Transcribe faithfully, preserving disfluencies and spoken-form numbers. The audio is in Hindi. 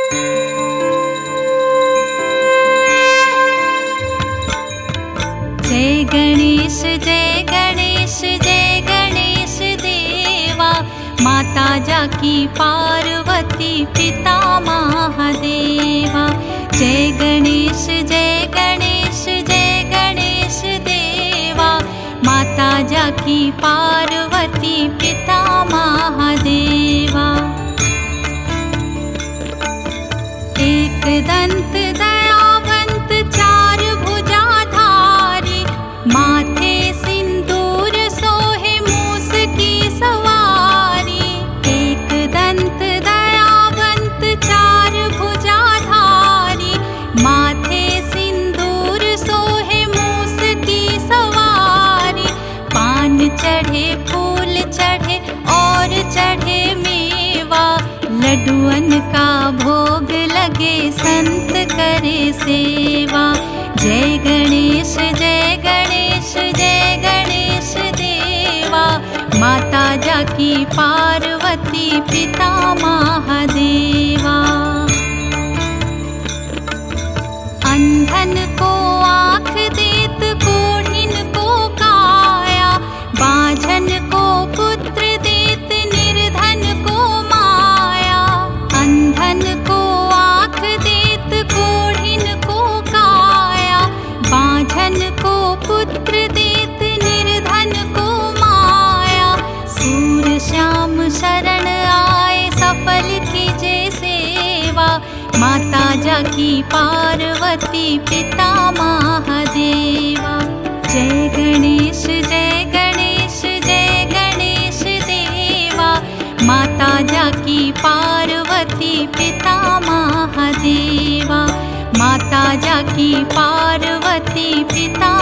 जय गणेश जय गणेश जय गणेश देवा, माता जाकी पार्वती पिता महादेवा। जय गणेश जय गणेश जय गणेश देवा, माता जाकी पार्वती पिता महादेवा। एक दंत दयावंत चार भुजाधारी, माथे सिंदूर सोहे मूस की सवारी। एक दंत दयावंत चार भुजाधारी, माथे सिंदूर सोहे मूस की सवारी। पान चढ़े फूल चढ़े और चढ़े मेवा, लड्डुअन का भोग लगे संत करे सेवा। जय गणेश जय गणेश जय गणेश देवा, माता जाकी पार्वती पिता महादेवा। अंधन को आँख देत कोढ़िन को काया, बाझन को पुत्र देत निर्धन को माया। अंधन को आँख देत कोढ़िन को काया, बाझन को पुत्र देत निर्धन को माया। सूर श्याम शरण आए सफल कीजे सेवा, माता जाकी पार्वती पिता महादेवा। जय गणेश जय गणेश जय गणेश देवा, माता जाकी पार्वती पिता महादेवा। माता जाकी पार्वती पिता